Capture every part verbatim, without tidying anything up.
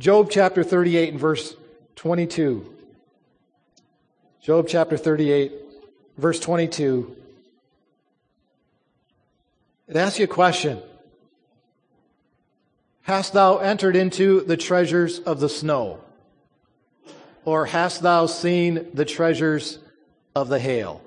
Job chapter thirty-eight and verse twenty-two. Job chapter thirty-eight, verse twenty-two. It asks you a question. Hast thou entered into the treasures of the snow? Or hast thou seen the treasures of the hail?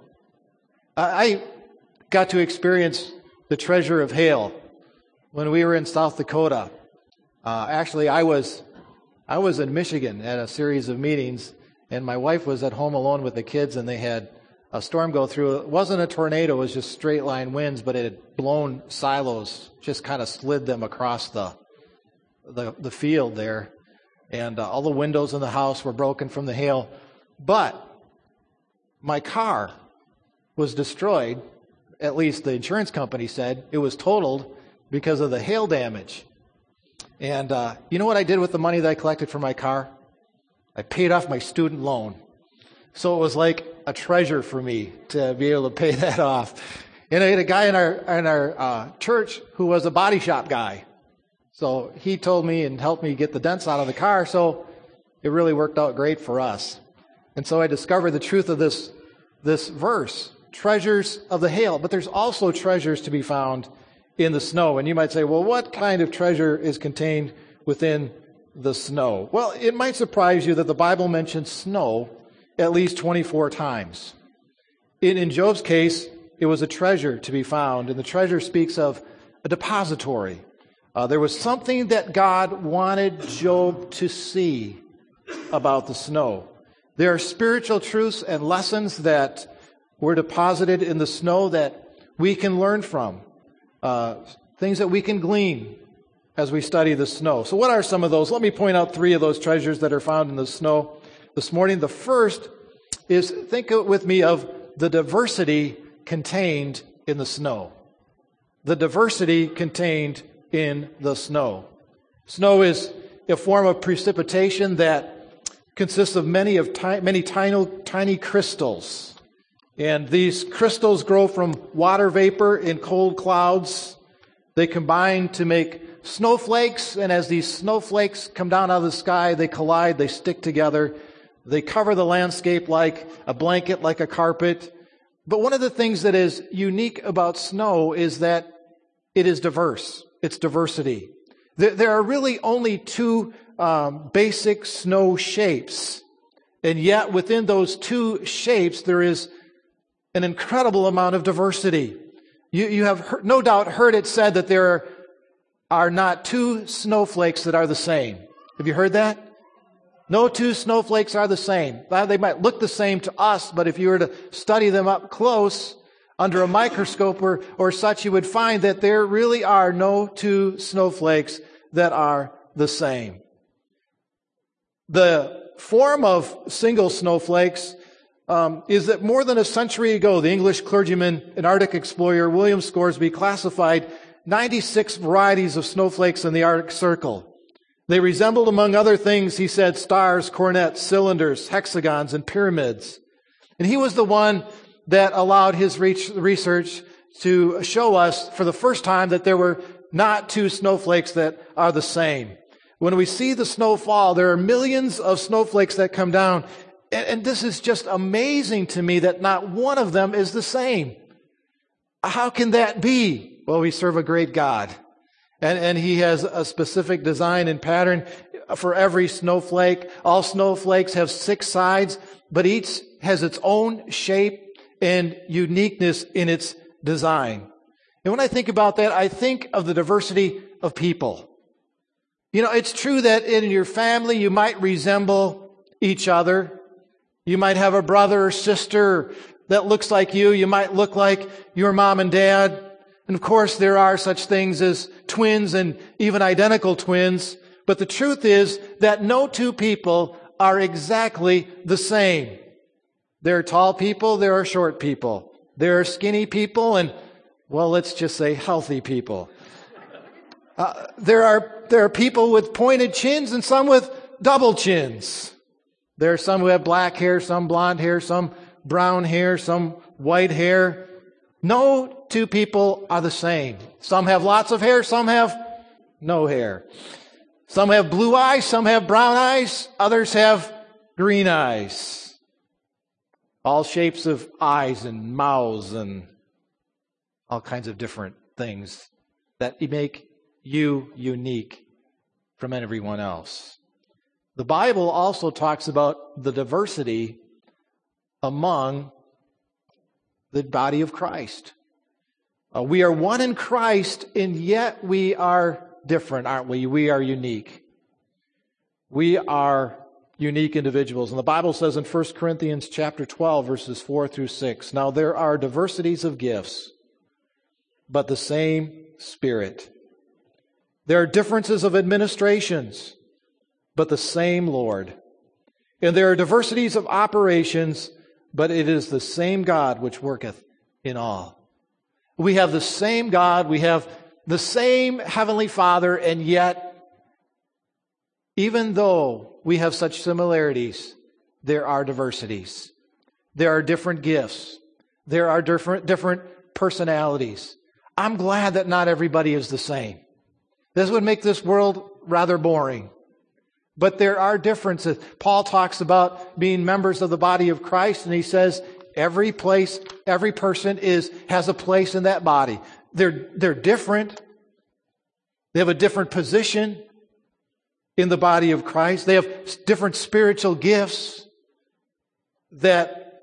I got to experience the treasure of hail when we were in South Dakota. Uh, actually, I was I was in Michigan at a series of meetings, and my wife was at home alone with the kids, and they had a storm go through. It wasn't a tornado, it was just straight line winds, but it had blown silos, just kind of slid them across the the, the field there. And uh, all the windows in the house were broken from the hail. But my car was destroyed, at least the insurance company said. It was totaled because of the hail damage. And uh, you know what I did with the money that I collected for my car? I paid off my student loan. So it was like a treasure for me to be able to pay that off. And I had a guy in our in our uh, church who was a body shop guy. So he told me and helped me get the dents out of the car. So it really worked out great for us. And so I discovered the truth of this this verse, treasures of the hail. But there's also treasures to be found in the snow. And you might say, well, what kind of treasure is contained within the snow? Well, it might surprise you that the Bible mentions snow at least twenty-four times. In, in Job's case, it was a treasure to be found. And the treasure speaks of a depository. Uh, there was something that God wanted Job to see about the snow. There are spiritual truths and lessons that were deposited in the snow that we can learn from. Uh, things that we can glean as we study the snow. So what are some of those? Let me point out three of those treasures that are found in the snow this morning. The first is, think with me of the diversity contained in the snow. The diversity contained in the snow. Snow is a form of precipitation that consists of many of ti- many tiny, tiny crystals. And these crystals grow from water vapor in cold clouds. They combine to make snowflakes, and as these snowflakes come down out of the sky, they collide, they stick together. They cover the landscape like a blanket, like a carpet. But one of the things that is unique about snow is that it is diverse. It's diversity. There are really only two um, basic snow shapes. And yet within those two shapes, there is an incredible amount of diversity. You, you have heard, no doubt heard it said that there are, are not two snowflakes that are the same. Have you heard that? No two snowflakes are the same. They might look the same to us, but if you were to study them up close, under a microscope or, or such, you would find that there really are no two snowflakes that are the same. The form of single snowflakes um, is that more than a century ago, the English clergyman and Arctic explorer William Scoresby classified ninety-six varieties of snowflakes in the Arctic Circle. They resembled, among other things, he said, stars, cornets, cylinders, hexagons, and pyramids. And he was the one that allowed his research to show us for the first time that there were not two snowflakes that are the same. When we see the snow fall, there are millions of snowflakes that come down. And this is just amazing to me that not one of them is the same. How can that be? Well, we serve a great God. And, and He has a specific design and pattern for every snowflake. All snowflakes have six sides, but each has its own shape and uniqueness in its design. And when I think about that, I think of the diversity of people. You know, it's true that in your family you might resemble each other. You might have a brother or sister that looks like you. You might look like your mom and dad. And of course, there are such things as twins and even identical twins. But the truth is that no two people are exactly the same. There are tall people, there are short people. There are skinny people and, well, let's just say healthy people. Uh, there are there are people with pointed chins and some with double chins. There are some who have black hair, some blonde hair, some brown hair, some white hair. No two people are the same. Some have lots of hair, some have no hair. Some have blue eyes, some have brown eyes, others have green eyes. All shapes of eyes and mouths and all kinds of different things that make you unique from everyone else. The Bible also talks about the diversity among the body of Christ. Uh, we are one in Christ, and yet we are different, aren't we? We are unique. We are unique individuals. And the Bible says in First Corinthians chapter twelve, verses four through six, now there are diversities of gifts, but the same Spirit. There are differences of administrations, but the same Lord. And there are diversities of operations, but it is the same God which worketh in all. We have the same God, we have the same Heavenly Father, and yet, even though we have such similarities, there are diversities. There are different gifts. There are different, different personalities. I'm glad that not everybody is the same. This would make this world rather boring. But there are differences. Paul talks about being members of the body of Christ, and he says every place, every person is has a place in that body. They're, they're different. They have a different position in the body of Christ. They have different spiritual gifts that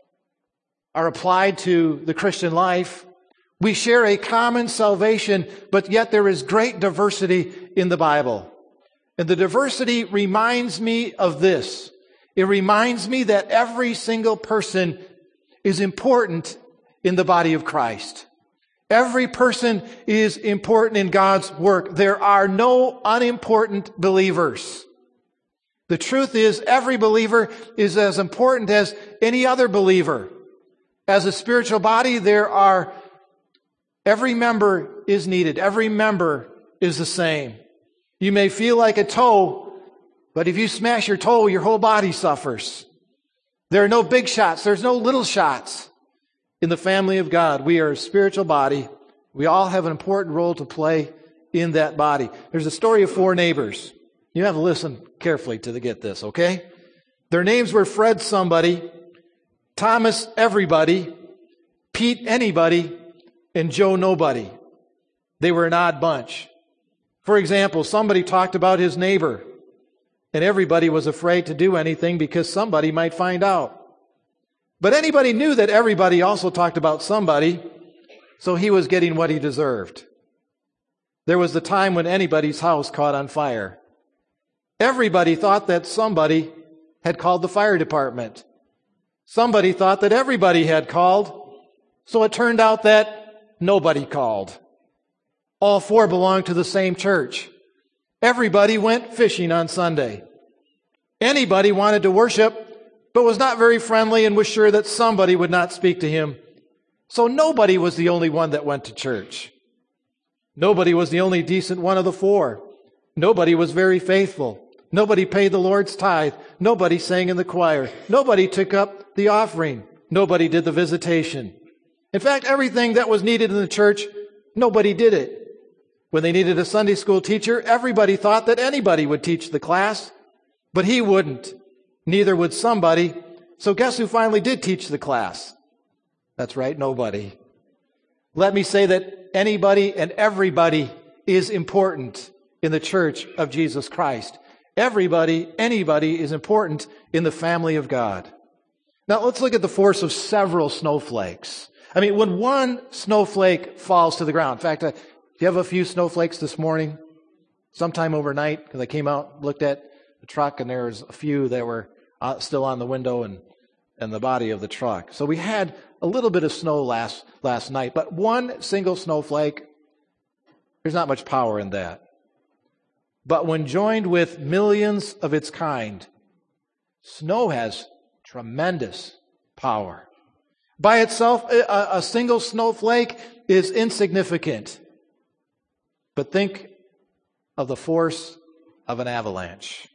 are applied to the Christian life. We share a common salvation, but yet there is great diversity in the Bible. And the diversity reminds me of this. It reminds me that every single person is important in the body of Christ. Every person is important in God's work. There are no unimportant believers. The truth is, every believer is as important as any other believer. As a spiritual body, there are, every member is needed. Every member is the same. You may feel like a toe, but if you smash your toe, your whole body suffers. There are no big shots. There's no little shots. In the family of God, we are a spiritual body. We all have an important role to play in that body. There's a story of four neighbors. You have to listen carefully to get this, okay? Their names were Fred Somebody, Thomas Everybody, Pete Anybody, and Joe Nobody. They were an odd bunch. For example, somebody talked about his neighbor, and everybody was afraid to do anything because somebody might find out. But anybody knew that everybody also talked about somebody, so he was getting what he deserved. There was the time when anybody's house caught on fire. Everybody thought that somebody had called the fire department. Somebody thought that everybody had called, so it turned out that nobody called. All four belonged to the same church. Everybody went fishing on Sunday. Anybody wanted to worship, but was not very friendly and was sure that somebody would not speak to him. So nobody was the only one that went to church. Nobody was the only decent one of the four. Nobody was very faithful. Nobody paid the Lord's tithe. Nobody sang in the choir. Nobody took up the offering. Nobody did the visitation. In fact, everything that was needed in the church, nobody did it. When they needed a Sunday school teacher, everybody thought that anybody would teach the class, but he wouldn't. Neither would somebody. So guess who finally did teach the class? That's right, nobody. Let me say that anybody and everybody is important in the church of Jesus Christ. Everybody, anybody is important in the family of God. Now let's look at the force of several snowflakes. I mean, when one snowflake falls to the ground, in fact, uh, you have a few snowflakes this morning, sometime overnight, because I came out, looked at the truck, and there was a few that were uh, still on the window and, and the body of the truck. So we had a little bit of snow last, last night, but one single snowflake, there's not much power in that. But when joined with millions of its kind, snow has tremendous power. By itself, a, a single snowflake is insignificant. But think of the force of an avalanche.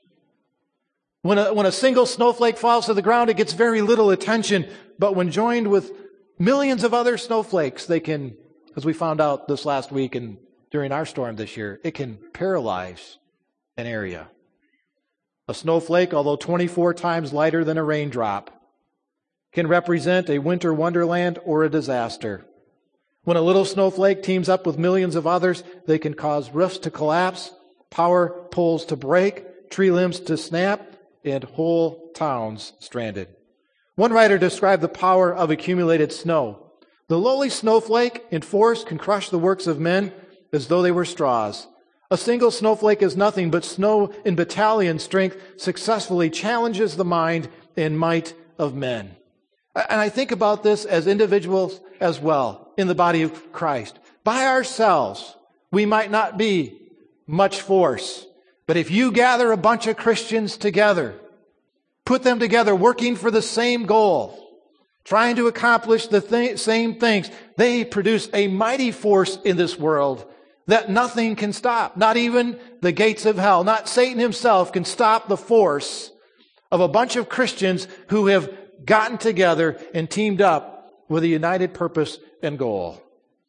When a, when a single snowflake falls to the ground, it gets very little attention. But when joined with millions of other snowflakes, they can, as we found out this last week and during our storm this year, it can paralyze an area. A snowflake, although twenty-four times lighter than a raindrop, can represent a winter wonderland or a disaster. When a little snowflake teams up with millions of others, they can cause roofs to collapse, power poles to break, tree limbs to snap, and whole towns stranded. One writer described the power of accumulated snow. The lowly snowflake in force can crush the works of men as though they were straws. A single snowflake is nothing, but snow in battalion strength successfully challenges the mind and might of men. And I think about this as individuals as well in the body of Christ. By ourselves, we might not be much force. But if you gather a bunch of Christians together, put them together working for the same goal, trying to accomplish the th- same things, they produce a mighty force in this world that nothing can stop. Not even the gates of hell, not Satan himself can stop the force of a bunch of Christians who have gotten together and teamed up with a united purpose and goal.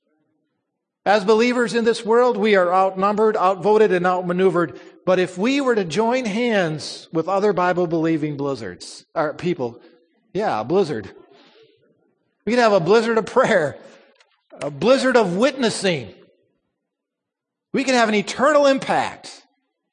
As believers in this world, we are outnumbered, outvoted, and outmaneuvered. But if we were to join hands with other Bible-believing blizzards, or people, yeah, a blizzard. We could have a blizzard of prayer, a blizzard of witnessing. We can have an eternal impact.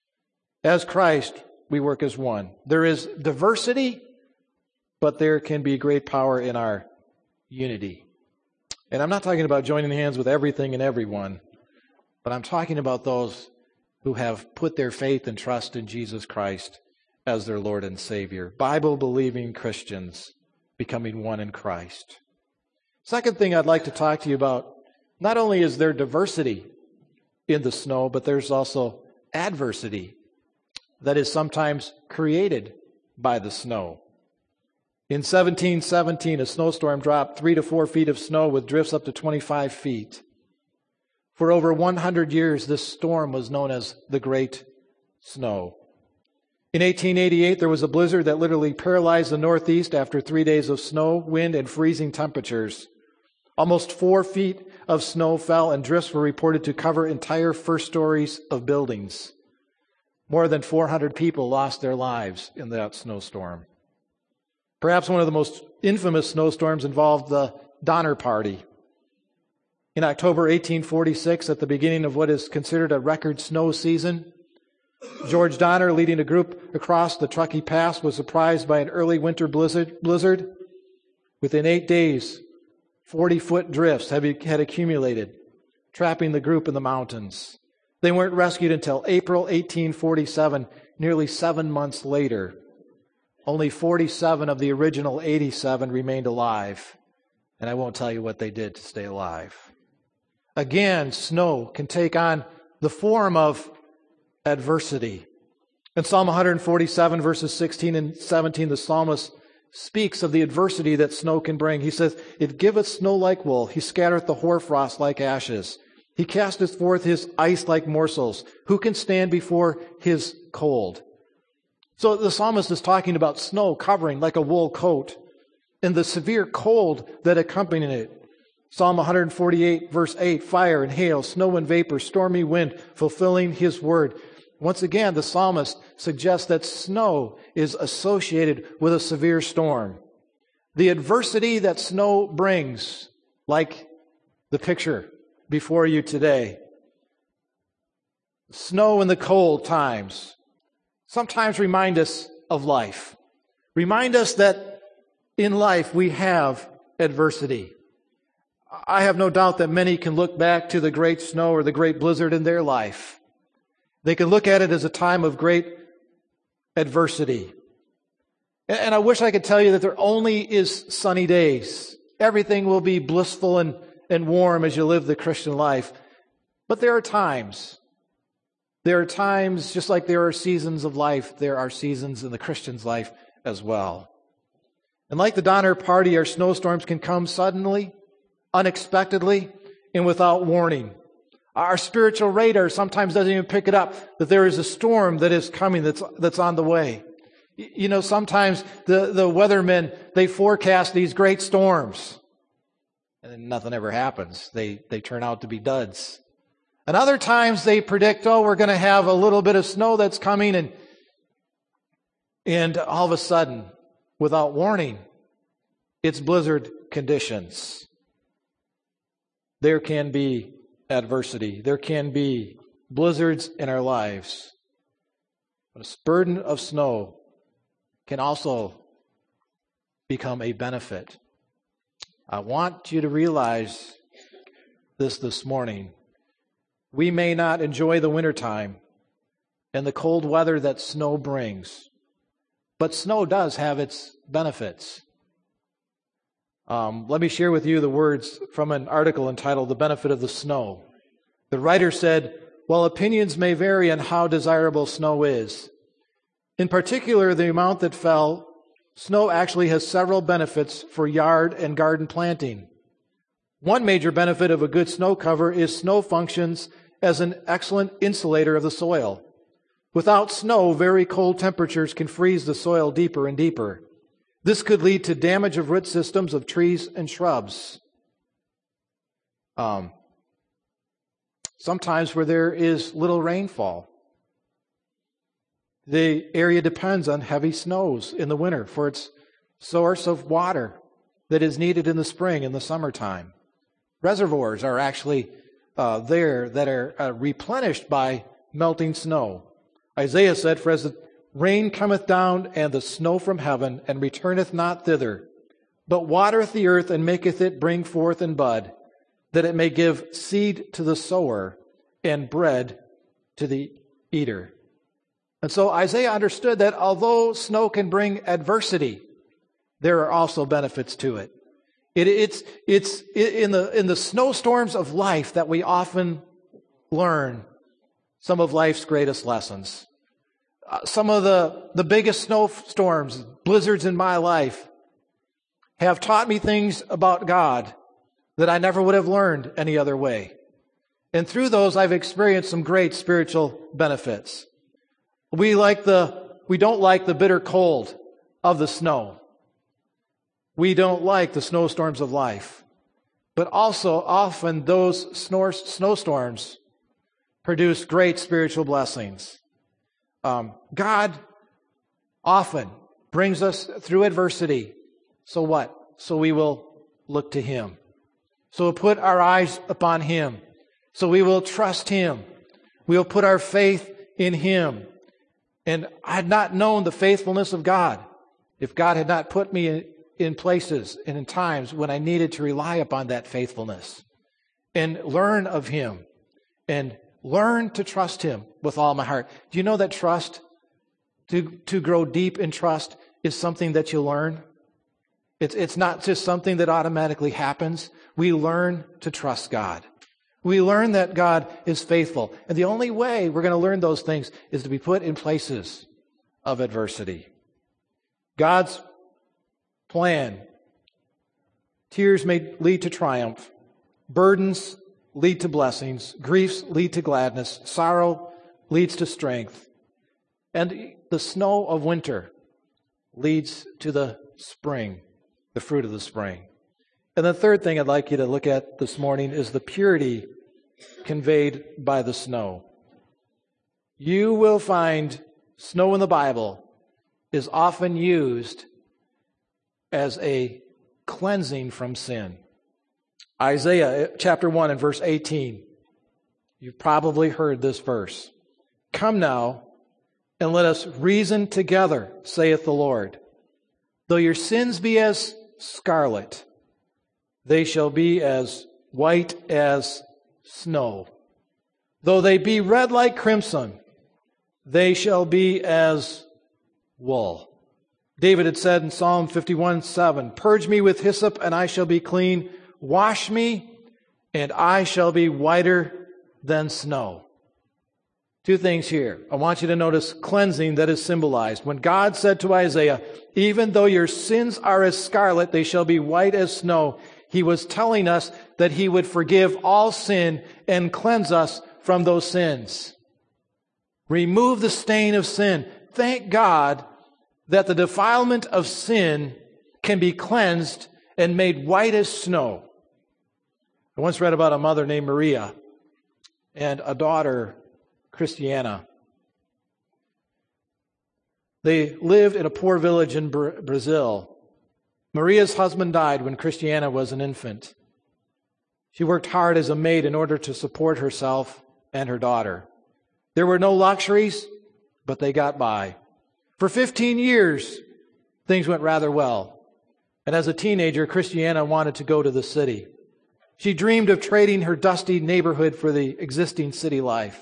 As Christ, we work as one. There is diversity, but there can be great power in our unity. And I'm not talking about joining hands with everything and everyone, but I'm talking about those who have put their faith and trust in Jesus Christ as their Lord and Savior. Bible-believing Christians becoming one in Christ. Second thing I'd like to talk to you about, not only is there diversity in the snow, but there's also adversity that is sometimes created by the snow. In seventeen seventeen, a snowstorm dropped three to four feet of snow with drifts up to twenty-five feet. For over one hundred years, this storm was known as the Great Snow. In eighteen eighty-eight, there was a blizzard that literally paralyzed the Northeast after three days of snow, wind, and freezing temperatures. Almost four feet of snow fell, and drifts were reported to cover entire first stories of buildings. More than four hundred people lost their lives in that snowstorm. Perhaps one of the most infamous snowstorms involved the Donner Party. In October eighteen forty-six, at the beginning of what is considered a record snow season, George Donner, leading a group across the Truckee Pass, was surprised by an early winter blizzard. blizzard. Within eight days, forty-foot drifts had accumulated, trapping the group in the mountains. They weren't rescued until April eighteen forty-seven, nearly seven months later. Only forty-seven of the original eighty-seven remained alive, and I won't tell you what they did to stay alive. Again, snow can take on the form of adversity. In Psalm one forty-seven, verses sixteen and seventeen, the psalmist speaks of the adversity that snow can bring. He says, "It giveth snow like wool, he scattereth the hoarfrost like ashes. He casteth forth his ice like morsels. Who can stand before his cold?" So the psalmist is talking about snow covering like a wool coat and the severe cold that accompanied it. Psalm one forty-eight, verse eight, fire and hail, snow and vapor, stormy wind, fulfilling his word. Once again, the psalmist suggests that snow is associated with a severe storm. The adversity that snow brings, like the picture before you today. Snow in the cold times sometimes remind us of life. Remind us that in life we have adversity. I have no doubt that many can look back to the great snow or the great blizzard in their life. They can look at it as a time of great adversity. And I wish I could tell you that there only is sunny days. Everything will be blissful and, and warm as you live the Christian life. But there are times. There are times, just like there are seasons of life, there are seasons in the Christian's life as well. And like the Donner Party, our snowstorms can come suddenly, unexpectedly, and without warning. Our spiritual radar sometimes doesn't even pick it up that there is a storm that is coming, that's that's on the way. You know, sometimes the, the weathermen, they forecast these great storms, and then nothing ever happens. They they turn out to be duds. And other times they predict, oh, we're going to have a little bit of snow that's coming, and and all of a sudden, without warning, it's blizzard conditions. There can be adversity. There can be blizzards in our lives. But a burden of snow can also become a benefit. I want you to realize this this morning. We may not enjoy the wintertime and the cold weather that snow brings, but snow does have its benefits. Um, let me share with you the words from an article entitled "The Benefit of the Snow." The writer said, while opinions may vary on how desirable snow is, in particular the amount that fell, snow actually has several benefits for yard and garden planting. One major benefit of a good snow cover is snow functions as an excellent insulator of the soil. Without snow, very cold temperatures can freeze the soil deeper and deeper. This could lead to damage of root systems of trees and shrubs. Um, sometimes where there is little rainfall, the area depends on heavy snows in the winter for its source of water that is needed in the spring and the summertime. Reservoirs are actually uh, there that are uh, replenished by melting snow. Isaiah said, for as the rain cometh down and the snow from heaven, and returneth not thither, but watereth the earth and maketh it bring forth and bud, that it may give seed to the sower and bread to the eater. And so Isaiah understood that although snow can bring adversity, there are also benefits to it. It, it's it's in the in the snowstorms of life that we often learn some of life's greatest lessons. Uh, some of the, the biggest snowstorms, blizzards in my life, have taught me things about God that I never would have learned any other way. And through those, I've experienced some great spiritual benefits. We like the we don't like the bitter cold of the snow. We don't like the snowstorms of life. But also, often those snor- snowstorms produce great spiritual blessings. Um, God often brings us through adversity. So what? So we will look to Him. So we'll put our eyes upon Him. So we will trust Him. We'll put our faith in Him. And I had not known the faithfulness of God if God had not put me in, in places and in times when I needed to rely upon that faithfulness and learn of Him and learn to trust Him with all my heart. Do you know that trust, to, to grow deep in trust, is something that you learn? It's, it's not just something that automatically happens. We learn to trust God. We learn that God is faithful. And the only way we're going to learn those things is to be put in places of adversity. God's plan. Tears may lead to triumph. Burdens lead to blessings. Griefs lead to gladness. Sorrow leads to strength. And the snow of winter leads to the spring, the fruit of the spring. And the third thing I'd like you to look at this morning is the purity conveyed by the snow. You will find snow in the Bible is often used as a cleansing from sin. Isaiah chapter one and verse eighteen. You've probably heard this verse. Come now, and let us reason together, saith the Lord. Though your sins be as scarlet, they shall be as white as snow. Though they be red like crimson, they shall be as wool. David had said in Psalm fifty-one seven, purge me with hyssop, and I shall be clean. Wash me, and I shall be whiter than snow. Two things here. I want you to notice cleansing that is symbolized. When God said to Isaiah, even though your sins are as scarlet, they shall be white as snow, He was telling us that He would forgive all sin and cleanse us from those sins. Remove the stain of sin. Thank God that the defilement of sin can be cleansed and made white as snow. I once read about a mother named Maria, and a daughter, Christiana. They lived in a poor village in Brazil. Maria's husband died when Christiana was an infant. She worked hard as a maid in order to support herself and her daughter. There were no luxuries, but they got by. For fifteen years, things went rather well. And as a teenager, Christiana wanted to go to the city. She dreamed of trading her dusty neighborhood for the existing city life.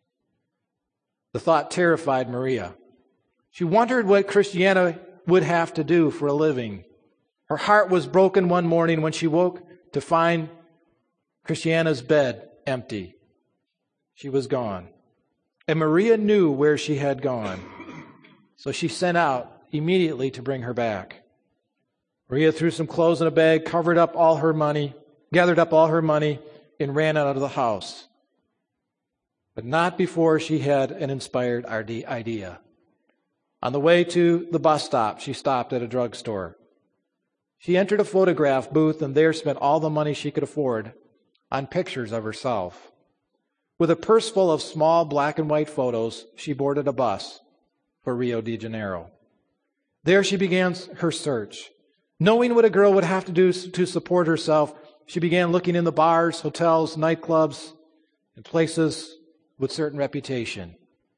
The thought terrified Maria. She wondered what Christiana would have to do for a living. Her heart was broken one morning when she woke to find Christiana's bed empty. She was gone. And Maria knew where she had gone. So she sent out immediately to bring her back. Maria threw some clothes in a bag, covered up all her money, gathered up all her money, and ran out of the house. But not before she had an inspired idea. On the way to the bus stop, she stopped at a drugstore. She entered a photograph booth and there spent all the money she could afford on pictures of herself. With a purse full of small black and white photos, she boarded a bus for Rio de Janeiro. There she began her search. Knowing what a girl would have to do to support herself, she began looking in the bars, hotels, nightclubs, and places with certain reputation.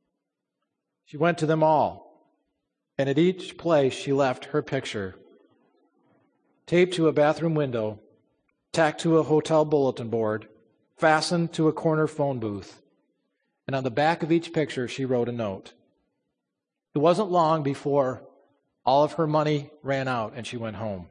She went to them all, and at each place she left her picture, taped to a bathroom window, tacked to a hotel bulletin board, fastened to a corner phone booth. And on the back of each picture, she wrote a note. It wasn't long before all of her money ran out and she went home.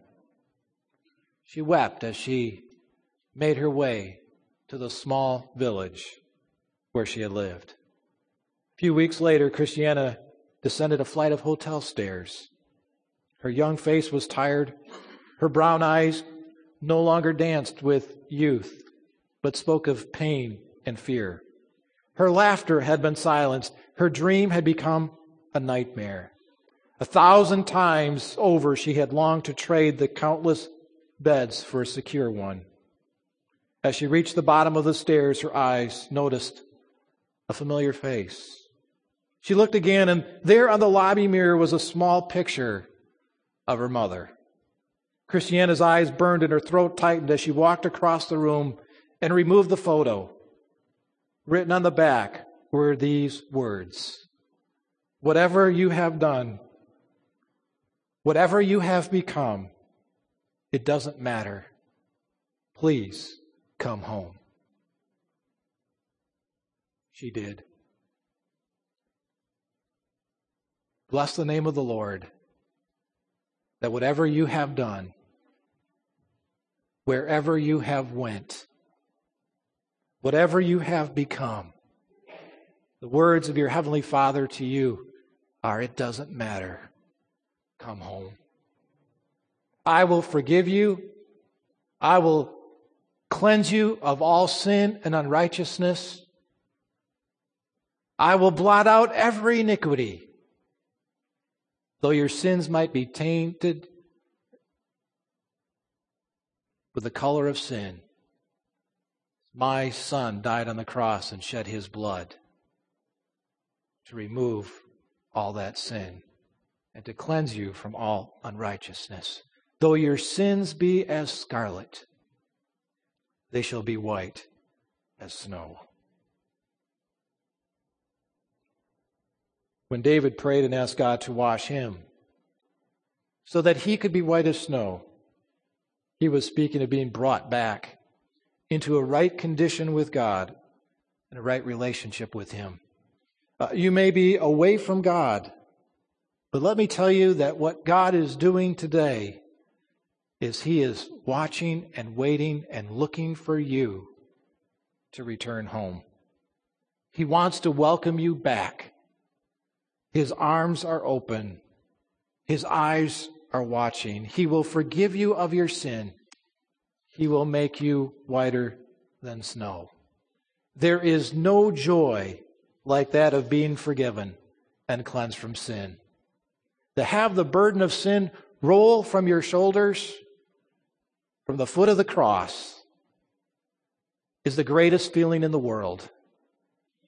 She wept as she made her way to the small village where she had lived. A few weeks later, Christiana descended a flight of hotel stairs. Her young face was tired. Her brown eyes no longer danced with youth, but spoke of pain and fear. Her laughter had been silenced. Her dream had become a nightmare. A thousand times over, she had longed to trade the countless beds for a secure one. As she reached the bottom of the stairs, her eyes noticed a familiar face. She looked again, and there on the lobby mirror was a small picture of her mother. Christiana's eyes burned and her throat tightened as she walked across the room and removed the photo. Written on the back were these words: "Whatever you have done, whatever you have become, it doesn't matter. Please come home." She did. Bless the name of the Lord, that whatever you have done, wherever you have went, whatever you have become, the words of your Heavenly Father to you are, it doesn't matter. Come home. I will forgive you. I will cleanse you of all sin and unrighteousness. I will blot out every iniquity. Though your sins might be tainted with the color of sin, my Son died on the cross and shed his blood to remove all that sin and to cleanse you from all unrighteousness. Though your sins be as scarlet, they shall be white as snow. When David prayed and asked God to wash him so that he could be white as snow, he was speaking of being brought back into a right condition with God and a right relationship with him. Uh, you may be away from God, but let me tell you that what God is doing today is he is watching and waiting and looking for you to return home. He wants to welcome you back. His arms are open. His eyes are watching. He will forgive you of your sin. He will make you whiter than snow. There is no joy like that of being forgiven and cleansed from sin. To have the burden of sin roll from your shoulders, from the foot of the cross, is the greatest feeling in the world.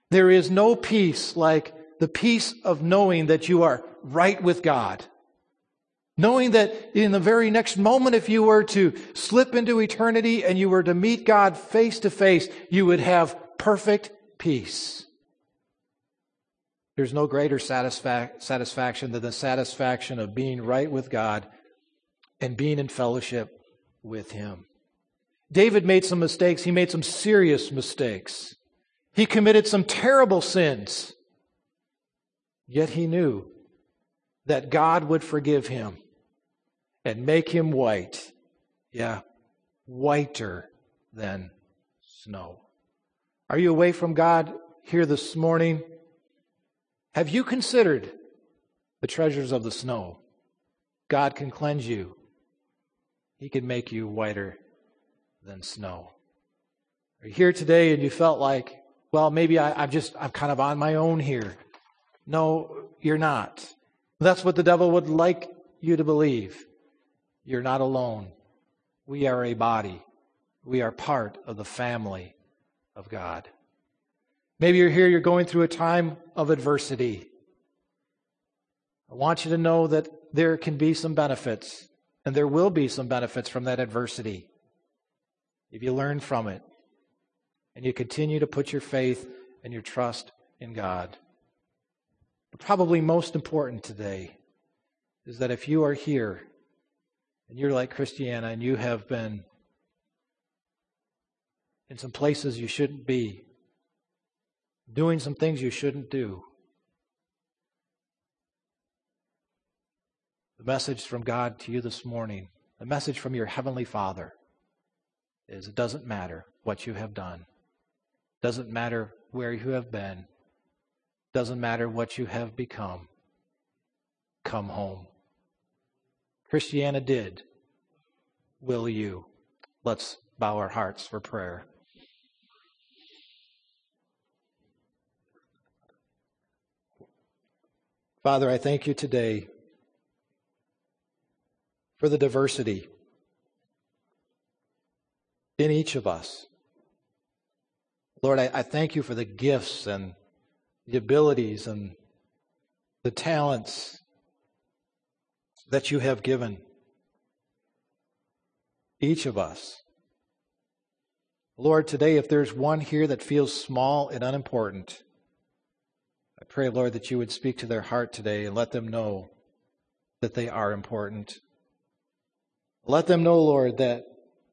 There is no peace like the peace of knowing that you are right with God. Knowing that in the very next moment, if you were to slip into eternity and you were to meet God face to face, you would have perfect peace. There's no greater satisfa- satisfaction than the satisfaction of being right with God and being in fellowship with Him. David made some mistakes. He made some serious mistakes. He committed some terrible sins. Yet he knew that God would forgive him and make him white. Yeah, whiter than snow. Are you away from God here this morning? Have you considered the treasures of the snow? God can cleanse you. He can make you whiter than snow. Are you here today and you felt like, well, maybe I, I'm just, I'm kind of on my own here. No, you're not. That's what the devil would like you to believe. You're not alone. We are a body. We are part of the family of God. Maybe you're here, you're going through a time of adversity. I want you to know that there can be some benefits, and there will be some benefits from that adversity if you learn from it and you continue to put your faith and your trust in God. But probably most important today is that if you are here and you're like Christiana and you have been in some places you shouldn't be, doing some things you shouldn't do, the message from God to you this morning, the message from your Heavenly Father is it doesn't matter what you have done. It doesn't matter where you have been. It doesn't matter what you have become. Come home. Christiana did. Will you? Let's bow our hearts for prayer. Father, I thank you today for the diversity in each of us. Lord, I, I thank you for the gifts and the abilities and the talents that you have given each of us. Lord, today, if there's one here that feels small and unimportant, I pray, Lord, that you would speak to their heart today and let them know that they are important. Let them know, Lord, that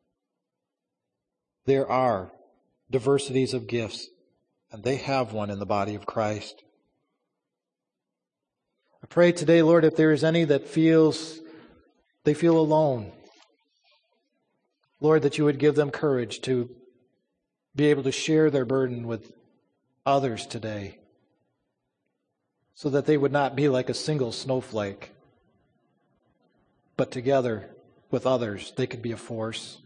there are diversities of gifts, and they have one in the body of Christ. I pray today, Lord, if there is any that feels they feel alone, Lord, that you would give them courage to be able to share their burden with others today, so that they would not be like a single snowflake, but together with others, they could be a force.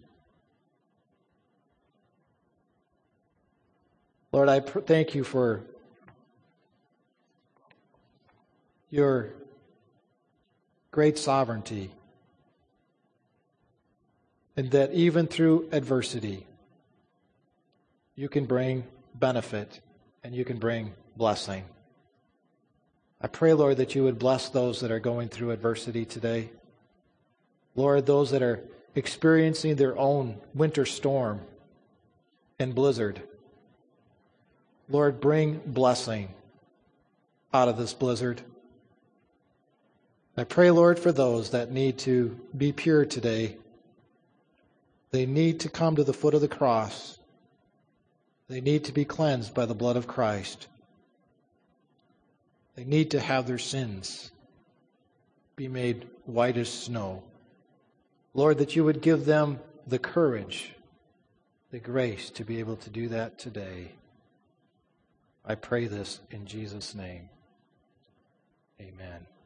Lord, I pr- thank you for your great sovereignty, and that even through adversity, you can bring benefit and you can bring blessing. I pray, Lord, that you would bless those that are going through adversity today. Lord, those that are experiencing their own winter storm and blizzard. Lord, bring blessing out of this blizzard. I pray, Lord, for those that need to be pure today. They need to come to the foot of the cross. They need to be cleansed by the blood of Christ. They need to have their sins be made white as snow. Lord, that you would give them the courage, the grace to be able to do that today. I pray this in Jesus' name. Amen.